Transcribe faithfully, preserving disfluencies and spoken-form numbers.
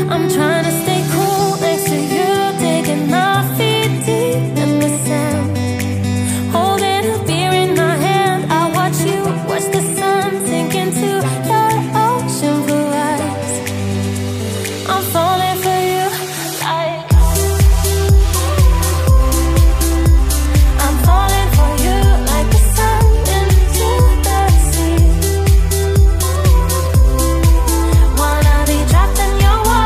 I'm trying to stay cool next to you, digging my feet deep in the sand, holding a beer in my hand. I watch you watch the sun sink into your ocean blue eyes. I'm falling